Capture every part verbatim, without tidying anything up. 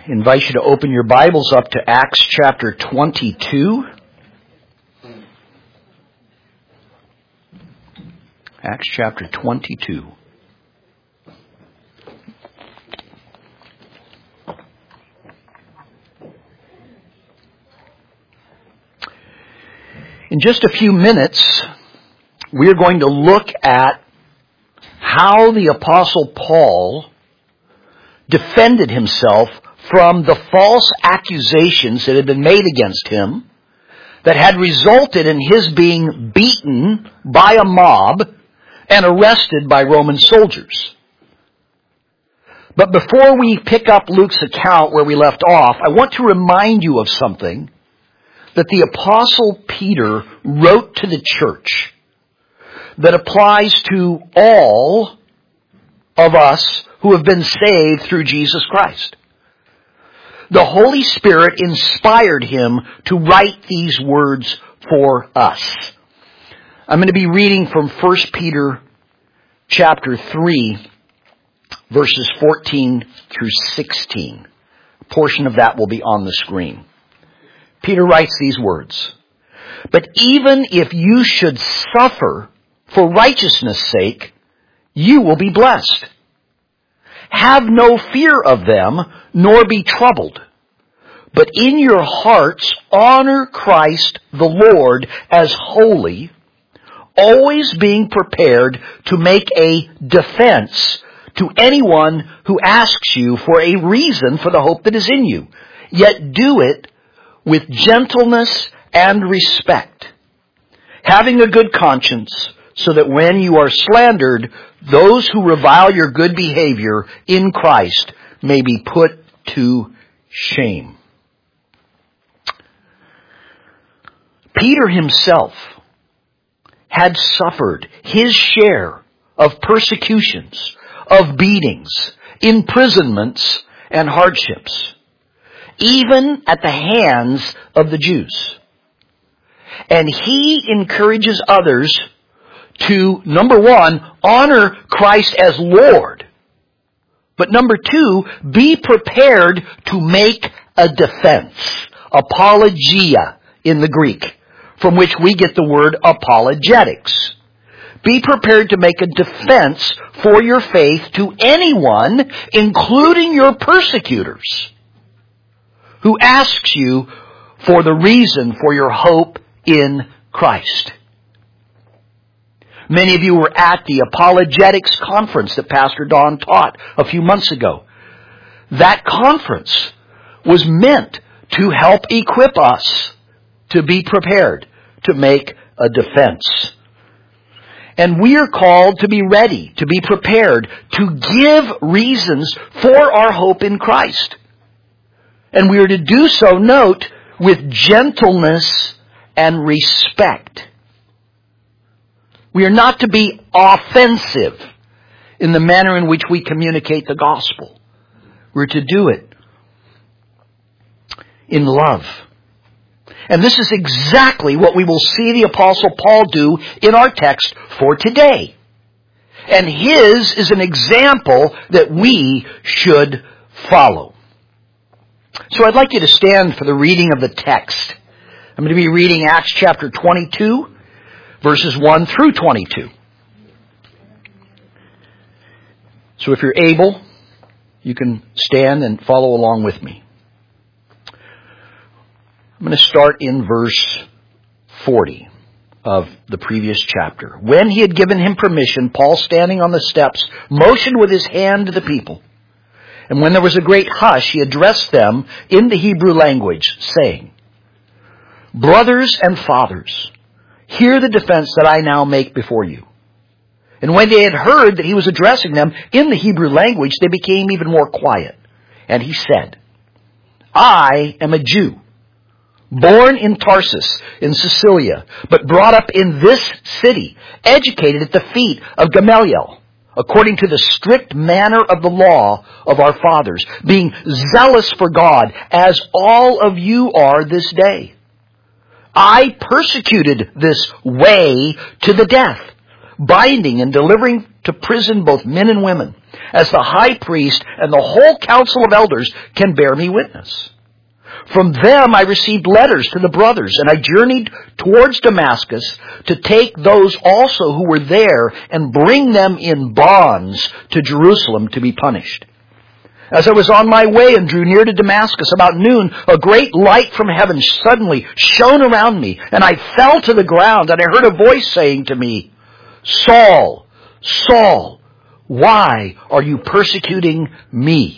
invite you to open your Bibles up to Acts chapter twenty-two. Acts chapter twenty-two. In just a few minutes, we are going to look at how the Apostle Paul defended himself from the false accusations that had been made against him that had resulted in his being beaten by a mob and arrested by Roman soldiers. But before we pick up Luke's account where we left off, I want to remind you of something that the Apostle Peter wrote to the church that applies to all of us who have been saved through Jesus Christ. The Holy Spirit inspired him to write these words for us. I'm going to be reading from First Peter chapter three, verses fourteen through sixteen. A portion of that will be on the screen. Peter writes these words, "But even if you should suffer for righteousness' sake, you will be blessed. Have no fear of them, nor be troubled. But in your hearts honor Christ the Lord as holy, always being prepared to make a defense to anyone who asks you for a reason for the hope that is in you. Yet do it with gentleness and respect, having a good conscience, so that when you are slandered, those who revile your good behavior in Christ may be put to shame." Peter himself had suffered his share of persecutions, of beatings, imprisonments, and hardships, even at the hands of the Jews. And he encourages others to, number one, honor Christ as Lord. But number two, be prepared to make a defense. Apologia in the Greek, from which we get the word apologetics. Be prepared to make a defense for your faith to anyone, including your persecutors, who asks you for the reason for your hope in Christ. Many of you were at the apologetics conference that Pastor Don taught a few months ago. That conference was meant to help equip us to be prepared to make a defense. And we are called to be ready, to be prepared, to give reasons for our hope in Christ. And we are to do so, note, with gentleness and respect. We are not to be offensive in the manner in which we communicate the gospel. We're to do it in love. And this is exactly what we will see the Apostle Paul do in our text for today. And his is an example that we should follow. So I'd like you to stand for the reading of the text. I'm going to be reading Acts chapter twenty-two, verses one through twenty-two. So if you're able, you can stand and follow along with me. I'm going to start in verse forty of the previous chapter. "When he had given him permission, Paul, standing on the steps, motioned with his hand to the people. And when there was a great hush, he addressed them in the Hebrew language, saying, 'Brothers and fathers, hear the defense that I now make before you.' And when they had heard that he was addressing them in the Hebrew language, they became even more quiet. And he said, 'I am a Jew, born in Tarsus in Cilicia, but brought up in this city, educated at the feet of Gamaliel, according to the strict manner of the law of our fathers, being zealous for God, as all of you are this day. I persecuted this way to the death, binding and delivering to prison both men and women, as the high priest and the whole council of elders can bear me witness. From them I received letters to the brothers, and I journeyed towards Damascus to take those also who were there and bring them in bonds to Jerusalem to be punished. As I was on my way and drew near to Damascus about noon, a great light from heaven suddenly shone around me, and I fell to the ground, and I heard a voice saying to me, Saul, Saul, why are you persecuting me?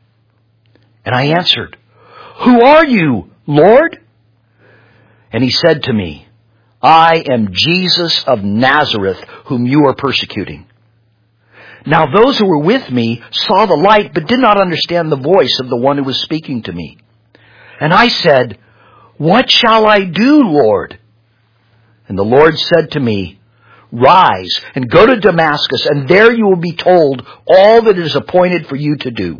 And I answered, Who are you, Lord? And he said to me, I am Jesus of Nazareth, whom you are persecuting. Now those who were with me saw the light, but did not understand the voice of the one who was speaking to me. And I said, What shall I do, Lord? And the Lord said to me, Rise and go to Damascus, and there you will be told all that is appointed for you to do.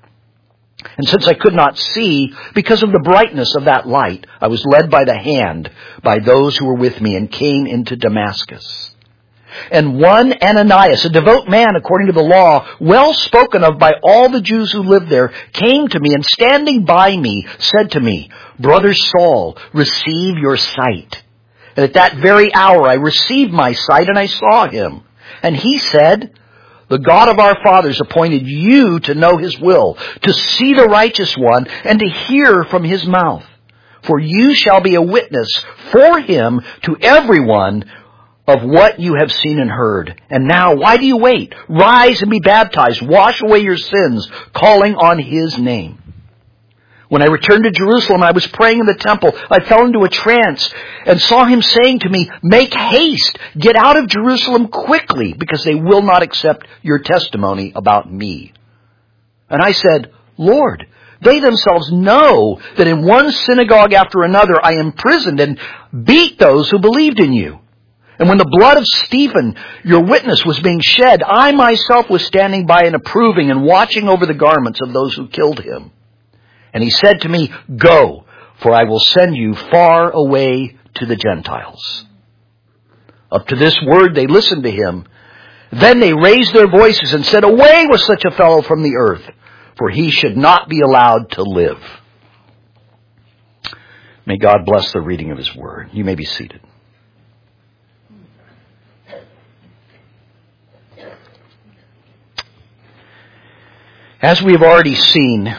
And since I could not see, because of the brightness of that light, I was led by the hand by those who were with me and came into Damascus. And one Ananias, a devout man according to the law, well spoken of by all the Jews who lived there, came to me and standing by me said to me, Brother Saul, receive your sight. And at that very hour I received my sight and I saw him. And he said, The God of our fathers appointed you to know his will, to see the righteous one, and to hear from his mouth. For you shall be a witness for him to everyone of what you have seen and heard. And now, why do you wait? Rise and be baptized. Wash away your sins, calling on his name. When I returned to Jerusalem, I was praying in the temple. I fell into a trance and saw him saying to me, Make haste, get out of Jerusalem quickly, because they will not accept your testimony about me. And I said, Lord, they themselves know that in one synagogue after another I imprisoned and beat those who believed in you. And when the blood of Stephen, your witness, was being shed, I myself was standing by and approving and watching over the garments of those who killed him. And he said to me, Go, for I will send you far away to the Gentiles. Up to this word they listened to him. Then they raised their voices and said, Away with such a fellow from the earth, for he should not be allowed to live. May God bless the reading of his word. You may be seated. As we have already seen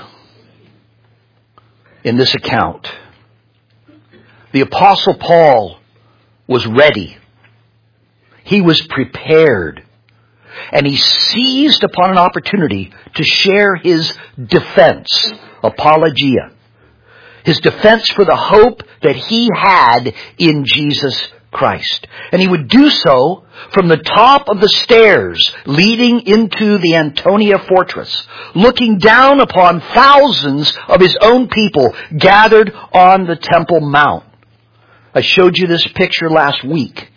in this account, the Apostle Paul was ready. He was prepared. And he seized upon an opportunity to share his defense, apologia. His defense for the hope that he had in Jesus Christ. And he would do so from the top of the stairs leading into the Antonia fortress, looking down upon thousands of his own people gathered on the Temple Mount. I showed you this picture last week.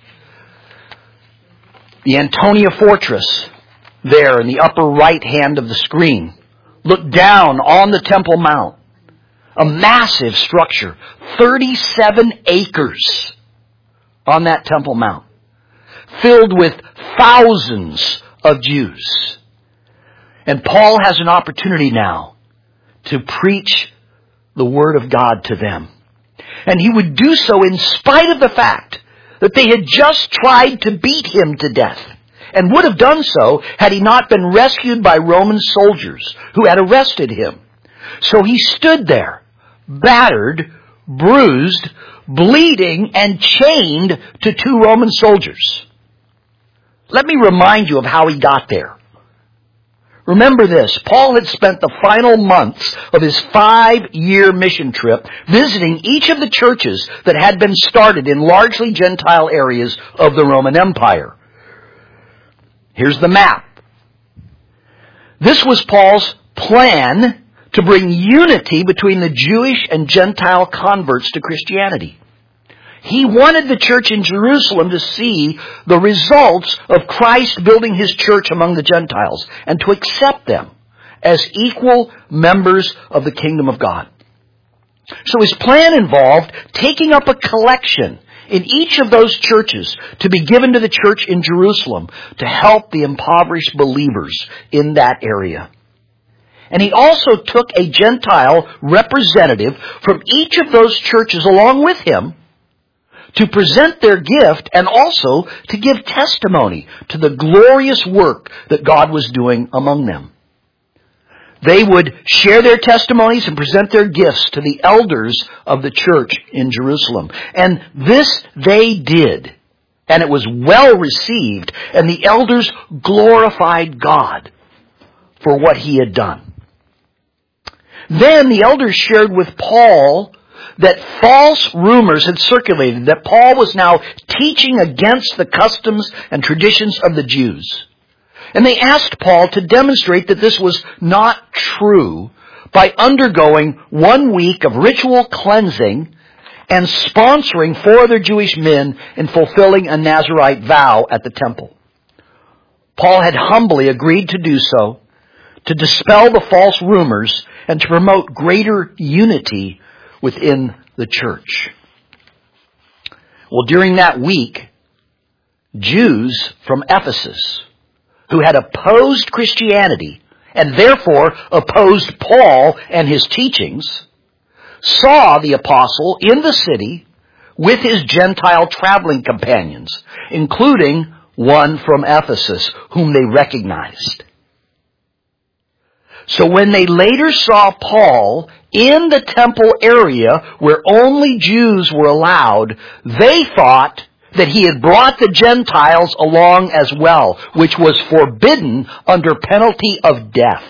The Antonia fortress, there in the upper right hand of the screen, looked down on the Temple Mount. A massive structure, thirty-seven acres on that Temple Mount, filled with thousands of Jews. And Paul has an opportunity now to preach the Word of God to them. And he would do so in spite of the fact that they had just tried to beat him to death, and would have done so had he not been rescued by Roman soldiers who had arrested him. So he stood there, battered, bruised, bleeding, and chained to two Roman soldiers. Let me remind you of how he got there. Remember this, Paul had spent the final months of his five-year mission trip visiting each of the churches that had been started in largely Gentile areas of the Roman Empire. Here's the map. This was Paul's plan to bring unity between the Jewish and Gentile converts to Christianity. He wanted the church in Jerusalem to see the results of Christ building his church among the Gentiles and to accept them as equal members of the kingdom of God. So his plan involved taking up a collection in each of those churches to be given to the church in Jerusalem to help the impoverished believers in that area. And he also took a Gentile representative from each of those churches along with him to present their gift and also to give testimony to the glorious work that God was doing among them. They would share their testimonies and present their gifts to the elders of the church in Jerusalem. And this they did. And it was well received. And the elders glorified God for what he had done. Then the elders shared with Paul that false rumors had circulated, that Paul was now teaching against the customs and traditions of the Jews. And they asked Paul to demonstrate that this was not true by undergoing one week of ritual cleansing and sponsoring four other Jewish men in fulfilling a Nazirite vow at the temple. Paul had humbly agreed to do so, to dispel the false rumors and to promote greater unity within the church. Well, during that week, Jews from Ephesus, who had opposed Christianity and therefore opposed Paul and his teachings, saw the apostle in the city with his Gentile traveling companions, including one from Ephesus whom they recognized. So when they later saw Paul in the temple area where only Jews were allowed, they thought that he had brought the Gentiles along as well, which was forbidden under penalty of death.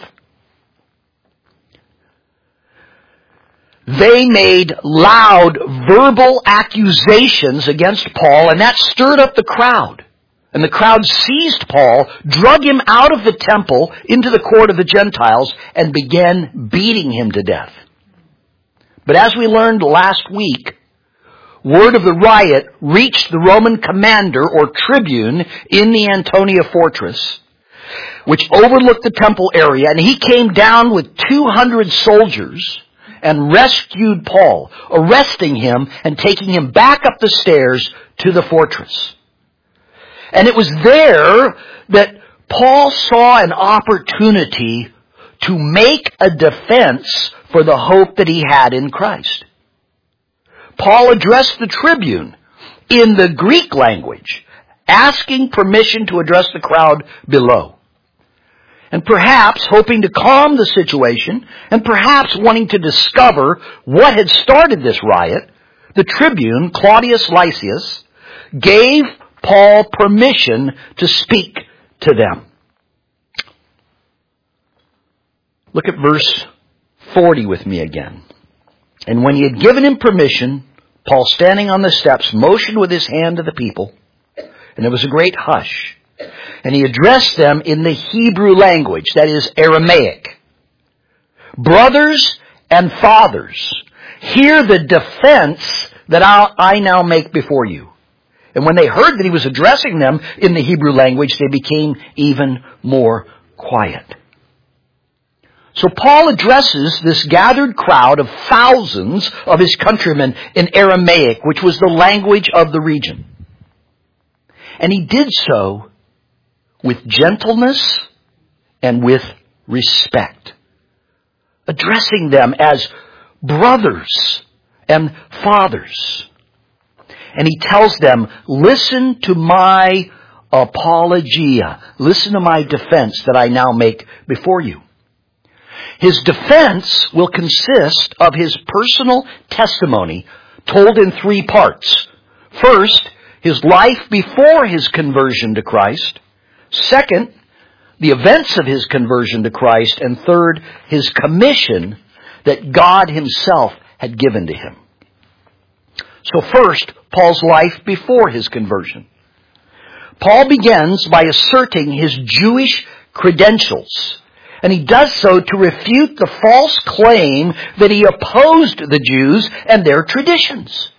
They made loud verbal accusations against Paul, and that stirred up the crowd. And the crowd seized Paul, drug him out of the temple into the court of the Gentiles, and began beating him to death. But as we learned last week, word of the riot reached the Roman commander or tribune in the Antonia fortress, which overlooked the temple area, and he came down with two hundred soldiers and rescued Paul, arresting him and taking him back up the stairs to the fortress. And it was there that Paul saw an opportunity to make a defense for the hope that he had in Christ. Paul addressed the tribune in the Greek language, asking permission to address the crowd below. And perhaps hoping to calm the situation, and perhaps wanting to discover what had started this riot, the tribune, Claudius Lysias, gave Paul permission to speak to them. Look at verse forty with me again. And when he had given him permission, Paul, standing on the steps, motioned with his hand to the people, and there was a great hush. And he addressed them in the Hebrew language, that is Aramaic. Brothers and fathers, hear the defense that I now make before you. And when they heard that he was addressing them in the Hebrew language, they became even more quiet. So Paul addresses this gathered crowd of thousands of his countrymen in Aramaic, which was the language of the region. And he did so with gentleness and with respect, addressing them as brothers and fathers. And he tells them, listen to my apologia. Listen to my defense that I now make before you. His defense will consist of his personal testimony told in three parts. First, his life before his conversion to Christ. Second, the events of his conversion to Christ. And third, his commission that God himself had given to him. So first, Paul's life before his conversion. Paul begins by asserting his Jewish credentials. And he does so to refute the false claim that he opposed the Jews and their traditions.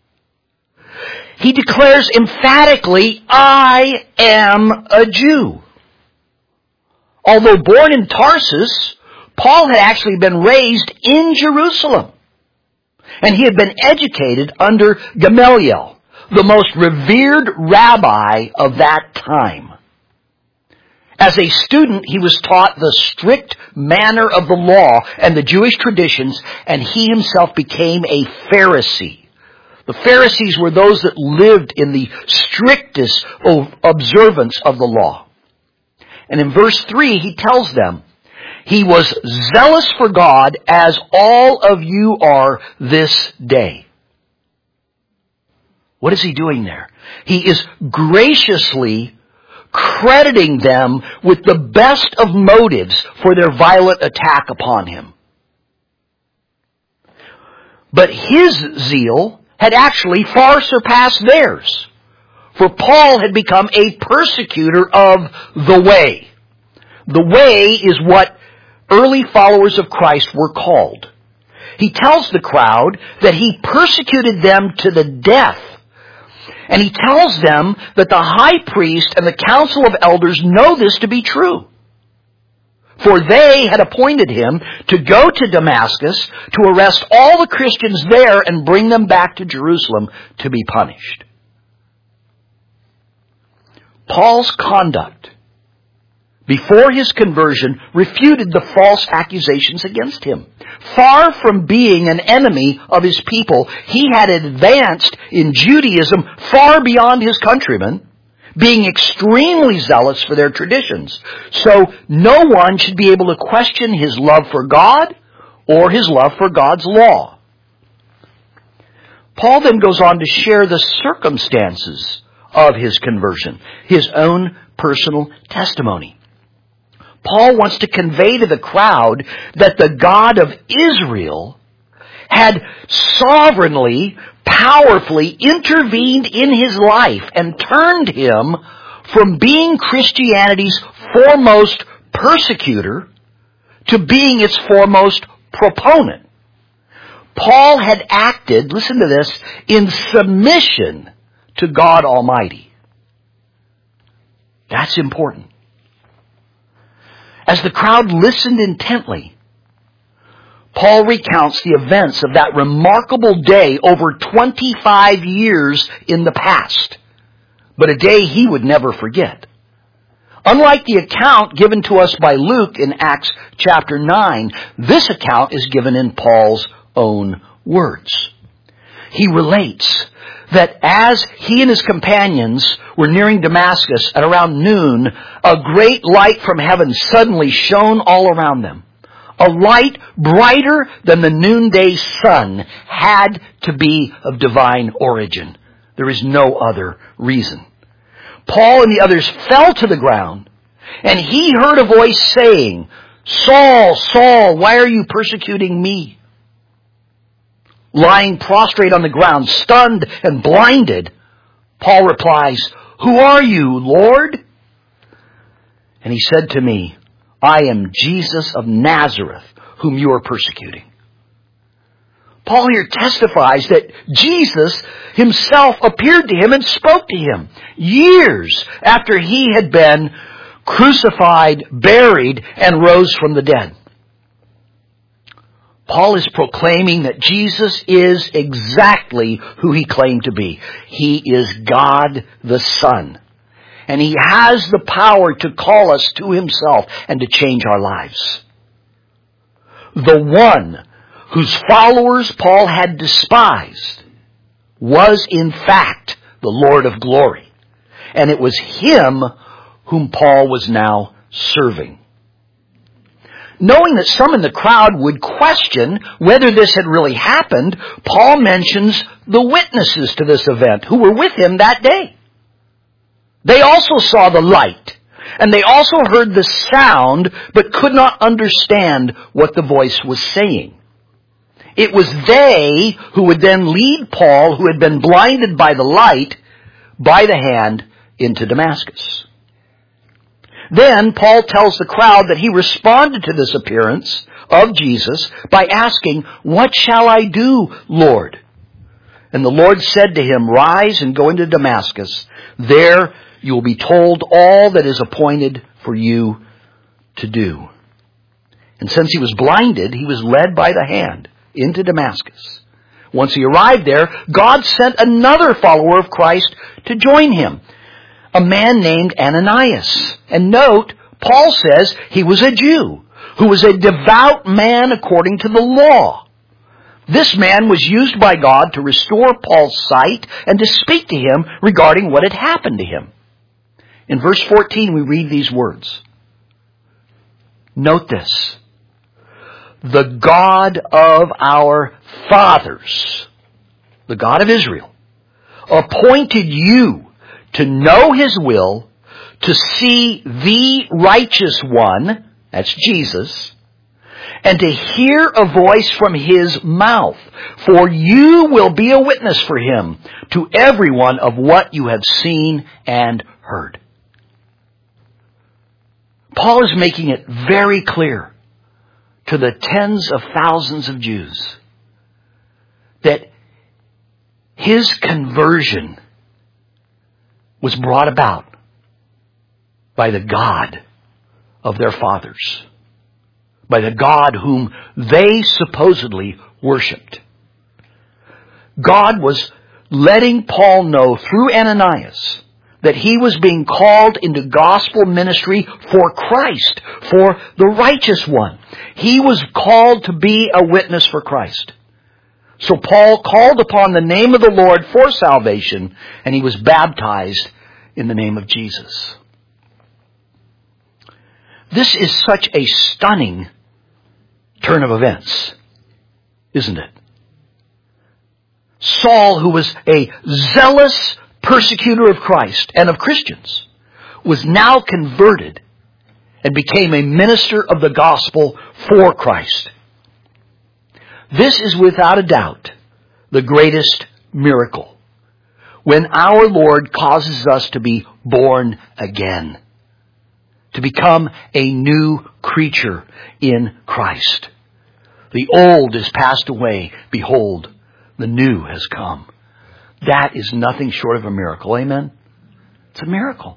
He declares emphatically, I am a Jew. Although born in Tarsus, Paul had actually been raised in Jerusalem. And he had been educated under Gamaliel, the most revered rabbi of that time. As a student, he was taught the strict manner of the law and the Jewish traditions, and he himself became a Pharisee. The Pharisees were those that lived in the strictest observance of the law. And in verse three, he tells them, he was zealous for God as all of you are this day. What is he doing there? He is graciously crediting them with the best of motives for their violent attack upon him. But his zeal had actually far surpassed theirs. For Paul had become a persecutor of the way. The way is what early followers of Christ were called. He tells the crowd that he persecuted them to the death. And he tells them that the high priest and the council of elders know this to be true. For they had appointed him to go to Damascus to arrest all the Christians there and bring them back to Jerusalem to be punished. Paul's conduct before his conversion refuted the false accusations against him. Far from being an enemy of his people, he had advanced in Judaism far beyond his countrymen, being extremely zealous for their traditions. So no one should be able to question his love for God or his love for God's law. Paul then goes on to share the circumstances of his conversion, his own personal testimony. Paul wants to convey to the crowd that the God of Israel had sovereignly, powerfully intervened in his life and turned him from being Christianity's foremost persecutor to being its foremost proponent. Paul had acted, listen to this, in submission to God Almighty. That's important. As the crowd listened intently, Paul recounts the events of that remarkable day over twenty-five years in the past, but a day he would never forget. Unlike the account given to us by Luke in Acts chapter nine, this account is given in Paul's own words. He relates that as he and his companions were nearing Damascus at around noon, a great light from heaven suddenly shone all around them. A light brighter than the noonday sun had to be of divine origin. There is no other reason. Paul and the others fell to the ground, and he heard a voice saying, "Saul, Saul, why are you persecuting me?" Lying prostrate on the ground, stunned and blinded, Paul replies, "Who are you, Lord?" And he said to me, "I am Jesus of Nazareth, whom you are persecuting." Paul here testifies that Jesus himself appeared to him and spoke to him years after he had been crucified, buried, and rose from the dead. Paul is proclaiming that Jesus is exactly who he claimed to be. He is God the Son. And he has the power to call us to himself and to change our lives. The one whose followers Paul had despised was in fact the Lord of glory. And it was him whom Paul was now serving. Knowing that some in the crowd would question whether this had really happened, Paul mentions the witnesses to this event who were with him that day. They also saw the light, and they also heard the sound, but could not understand what the voice was saying. It was they who would then lead Paul, who had been blinded by the light, by the hand into Damascus. Then Paul tells the crowd that he responded to this appearance of Jesus by asking, "What shall I do, Lord?" And the Lord said to him, "Rise and go into Damascus. There you will be told all that is appointed for you to do." And since he was blinded, he was led by the hand into Damascus, Once he arrived there, God sent another follower of Christ to join him, a man named Ananias. And note, Paul says he was a Jew who was a devout man according to the law. This man was used by God to restore Paul's sight and to speak to him regarding what had happened to him. In verse fourteen, we read these words. Note this. The God of our fathers, the God of Israel, appointed you to know His will, to see the righteous one, that's Jesus, and to hear a voice from His mouth. For you will be a witness for Him to everyone of what you have seen and heard. Paul is making it very clear to the tens of thousands of Jews that his conversion was brought about by the God of their fathers, by the God whom they supposedly worshipped. God was letting Paul know through Ananias that he was being called into gospel ministry for Christ, for the righteous one. He was called to be a witness for Christ. So Paul called upon the name of the Lord for salvation, and he was baptized in the name of Jesus. This is such a stunning turn of events, isn't it? Saul, who was a zealous persecutor of Christ and of Christians, was now converted and became a minister of the gospel for Christ. This is without a doubt the greatest miracle, when our Lord causes us to be born again, to become a new creature in Christ. The old is passed away. Behold, the new has come. That is nothing short of a miracle. Amen? It's a miracle.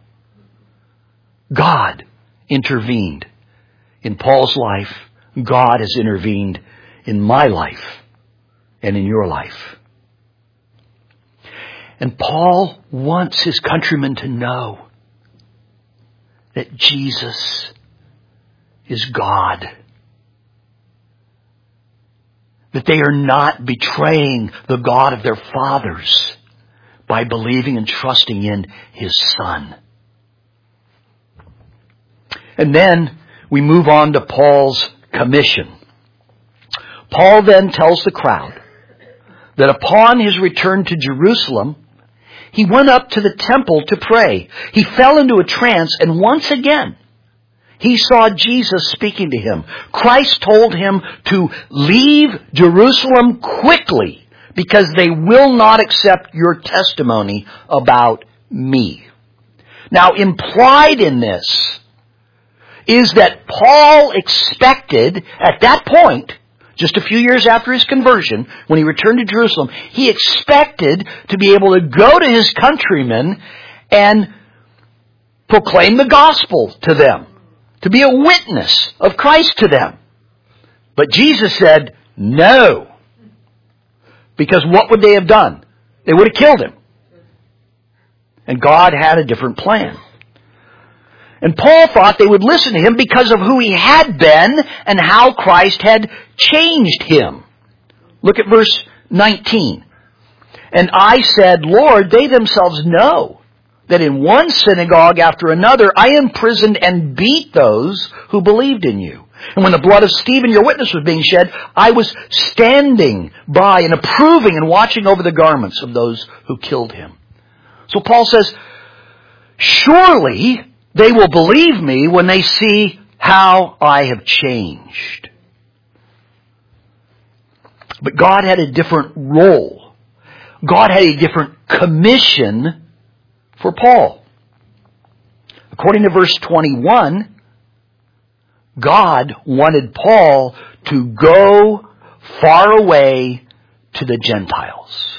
God intervened in Paul's life. God has intervened in my life and in your life. And Paul wants his countrymen to know that Jesus is God. That they are not betraying the God of their fathers by believing and trusting in His Son. And then we move on to Paul's commission. Paul then tells the crowd that upon his return to Jerusalem, he went up to the temple to pray. He fell into a trance, and once again, he saw Jesus speaking to him. Christ told him to leave Jerusalem quickly because they will not accept your testimony about me. Now, implied in this is that Paul expected at that point, just a few years after his conversion, when he returned to Jerusalem, he expected to be able to go to his countrymen and proclaim the gospel to them, to be a witness of Christ to them. But Jesus said, no. Because what would they have done? They would have killed him. And God had a different plan. And Paul thought they would listen to him because of who he had been and how Christ had changed him. Look at verse nineteen. And I said, Lord, they themselves know that in one synagogue after another I imprisoned and beat those who believed in you. And when the blood of Stephen, your witness, was being shed, I was standing by and approving and watching over the garments of those who killed him. So Paul says, surely they will believe me when they see how I have changed. But God had a different role. God had a different commission for Paul. According to verse twenty-one, God wanted Paul to go far away to the Gentiles.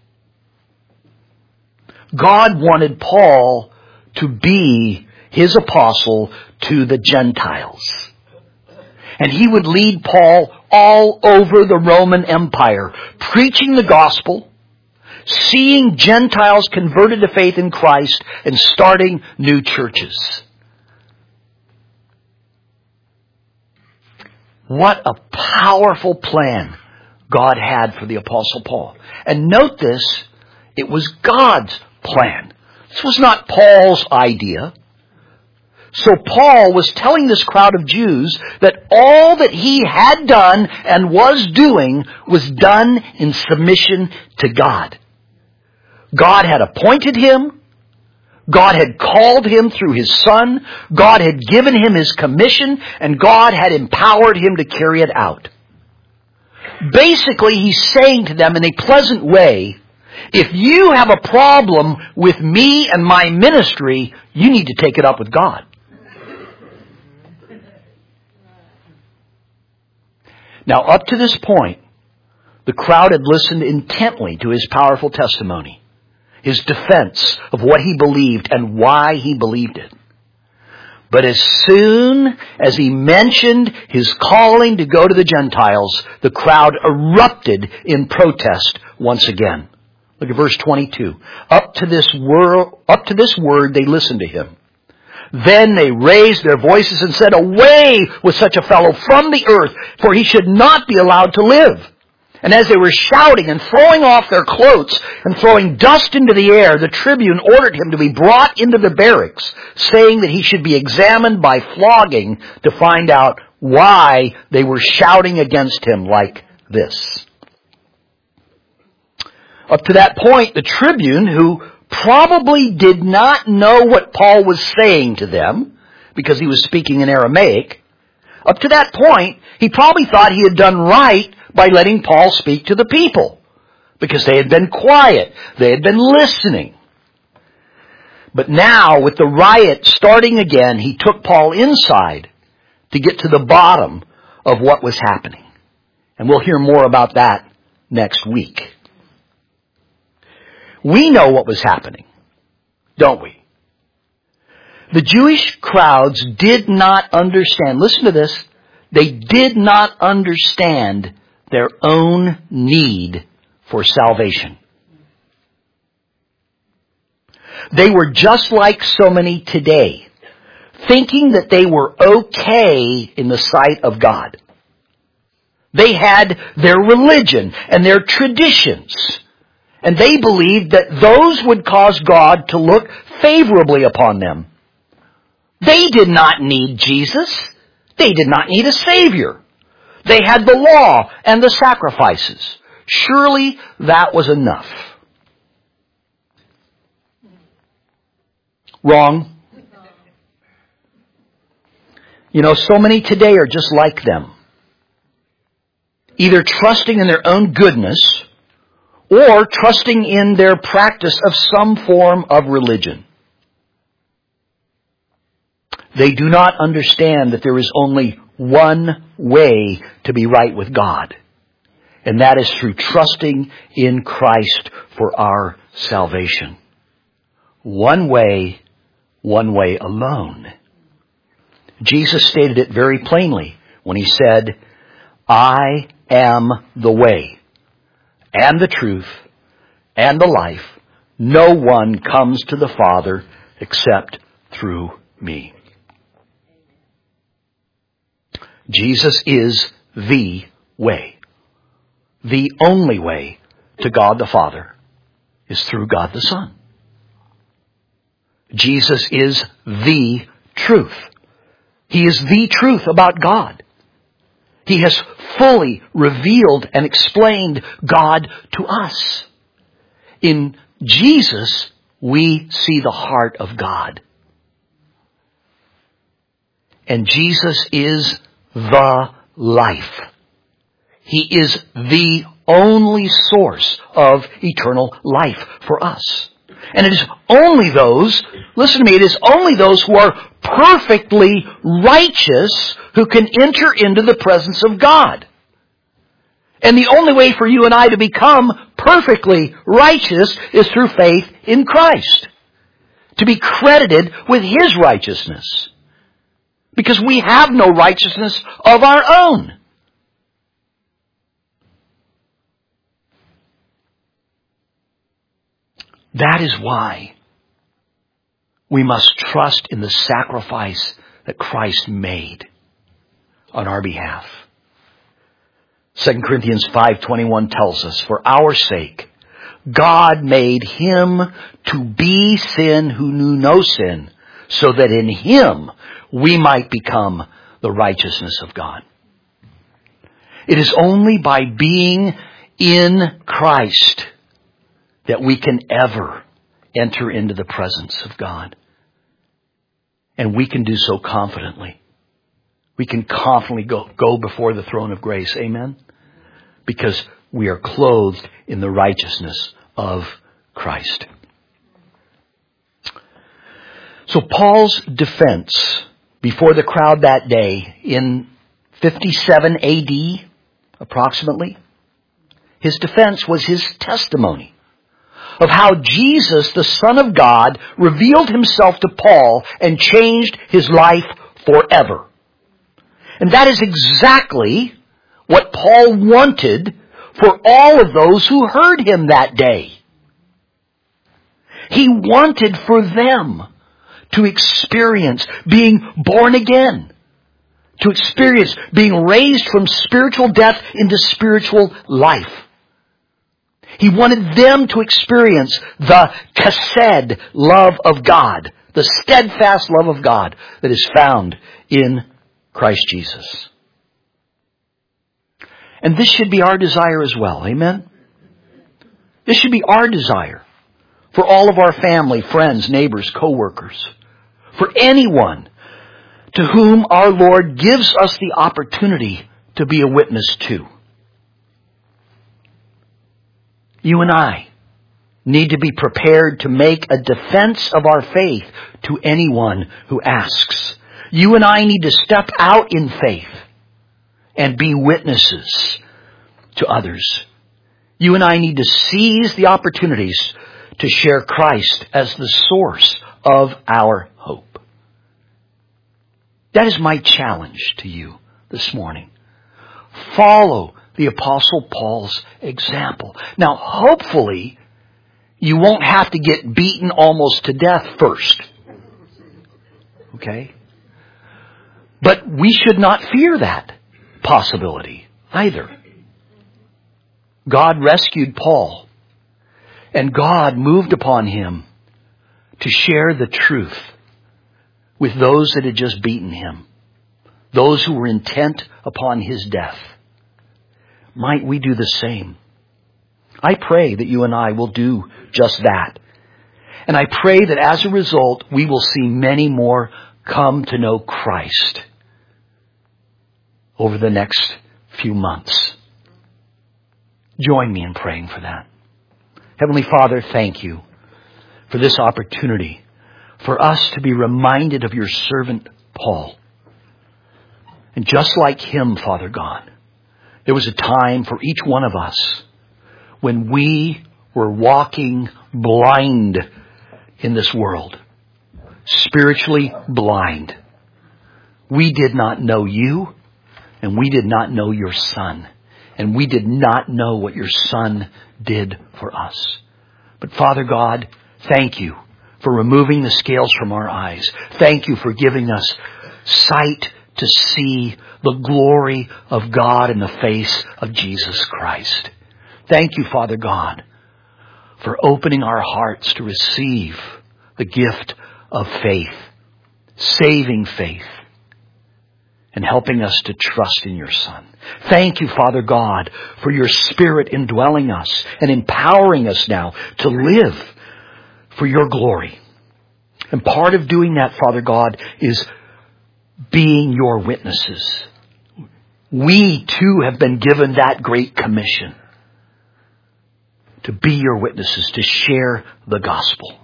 God wanted Paul to be His apostle to the Gentiles. And he would lead Paul all over the Roman Empire, preaching the gospel, seeing Gentiles converted to faith in Christ, and starting new churches. What a powerful plan God had for the Apostle Paul. And note this, it was God's plan. This was not Paul's idea. So Paul was telling this crowd of Jews that all that he had done and was doing was done in submission to God. God had appointed him. God had called him through His Son. God had given him His commission, and God had empowered him to carry it out. Basically, he's saying to them in a pleasant way, if you have a problem with me and my ministry, you need to take it up with God. Now, up to this point, the crowd had listened intently to his powerful testimony, his defense of what he believed and why he believed it. But as soon as he mentioned his calling to go to the Gentiles, the crowd erupted in protest once again. Look at verse twenty-two. Up to this word, up to this word, they listened to him. Then they raised their voices and said, "Away with such a fellow from the earth, for he should not be allowed to live." And as they were shouting and throwing off their cloaks and throwing dust into the air, the tribune ordered him to be brought into the barracks, saying that he should be examined by flogging to find out why they were shouting against him like this. Up to that point, the tribune, who probably did not know what Paul was saying to them, because he was speaking in Aramaic, up to that point, he probably thought he had done right by letting Paul speak to the people, because they had been quiet. They had been listening. But now, with the riot starting again, he took Paul inside to get to the bottom of what was happening. And we'll hear more about that next week. We know what was happening, don't we? The Jewish crowds did not understand. Listen to this. They did not understand their own need for salvation. They were just like so many today, thinking that they were okay in the sight of God. They had their religion and their traditions, and they believed that those would cause God to look favorably upon them. They did not need Jesus. They did not need a Savior. They had the law and the sacrifices. Surely that was enough. Wrong. You know, so many today are just like them, either trusting in their own goodness or trusting in their practice of some form of religion. They do not understand that there is only one way to be right with God, and that is through trusting in Christ for our salvation. One way, one way alone. Jesus stated it very plainly when He said, "I am the way, and the truth, and the life. No one comes to the Father except through me." Jesus is the way. The only way to God the Father is through God the Son. Jesus is the truth. He is the truth about God. He has fully revealed and explained God to us. In Jesus, we see the heart of God. And Jesus is the life. He is the only source of eternal life for us. And it is only those, listen to me, it is only those who are perfectly righteous who can enter into the presence of God. And the only way for you and I to become perfectly righteous is through faith in Christ, to be credited with His righteousness. Because we have no righteousness of our own. That is why we must trust in the sacrifice that Christ made on our behalf. Second Corinthians five twenty-one tells us, for our sake, God made Him to be sin who knew no sin, so that in Him we might become the righteousness of God. It is only by being in Christ that we can ever enter into the presence of God. And we can do so confidently. We can confidently go, go before the throne of grace. Amen? Because we are clothed in the righteousness of Christ. So Paul's defense before the crowd that day in fifty-seven A D, approximately, his defense was his testimony of how Jesus, the Son of God, revealed Himself to Paul and changed his life forever. And that is exactly what Paul wanted for all of those who heard him that day. He wanted for them to experience being born again, to experience being raised from spiritual death into spiritual life. He wanted them to experience the chesed love of God, the steadfast love of God that is found in Christ Jesus. And this should be our desire as well. Amen? This should be our desire for all of our family, friends, neighbors, co-workers, for anyone to whom our Lord gives us the opportunity to be a witness to. You and I need to be prepared to make a defense of our faith to anyone who asks. You and I need to step out in faith and be witnesses to others. You and I need to seize the opportunities to share Christ as the source of our hope. That is my challenge to you this morning. Follow the Apostle Paul's example. Now, hopefully, you won't have to get beaten almost to death first. Okay? But we should not fear that possibility either. God rescued Paul, and God moved upon him to share the truth with those that had just beaten him, those who were intent upon his death. Might we do the same? I pray that you and I will do just that. And I pray that as a result, we will see many more come to know Christ over the next few months. Join me in praying for that. Heavenly Father, thank you for this opportunity for us to be reminded of your servant Paul. And just like him, Father God, there was a time for each one of us when we were walking blind in this world, spiritually blind. We did not know you, and we did not know your Son, and we did not know what your Son did for us. But Father God, thank you for removing the scales from our eyes. Thank you for giving us sight to see the glory of God in the face of Jesus Christ. Thank you, Father God, for opening our hearts to receive the gift of faith, saving faith, and helping us to trust in your Son. Thank you, Father God, for your Spirit indwelling us and empowering us now to live for your glory. And part of doing that, Father God, is being your witnesses. We too have been given that great commission to be your witnesses, to share the gospel.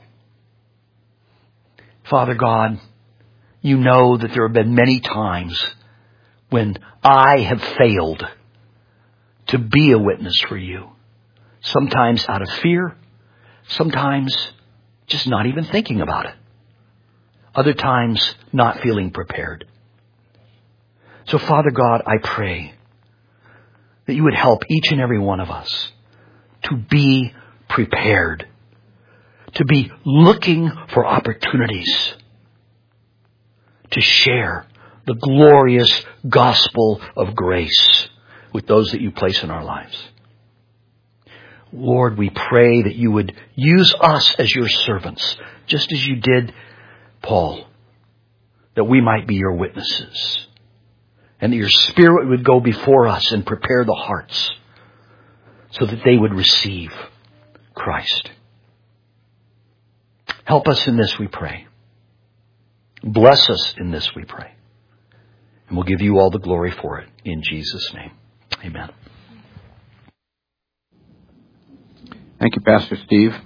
Father God, you know that there have been many times when I have failed to be a witness for you. Sometimes out of fear, sometimes just not even thinking about it. Other times not feeling prepared. So Father God, I pray that you would help each and every one of us to be prepared. to be looking for opportunities to share the glorious gospel of grace with those that you place in our lives. Lord, we pray that you would use us as your servants, just as you did Paul, that we might be your witnesses, and that your Spirit would go before us and prepare the hearts so that they would receive Christ. Help us in this, we pray. Bless us in this, we pray. And we'll give you all the glory for it. In Jesus' name. Amen. Thank you, Pastor Steve.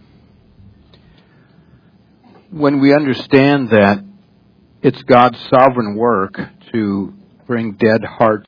When we understand that it's God's sovereign work to bring dead hearts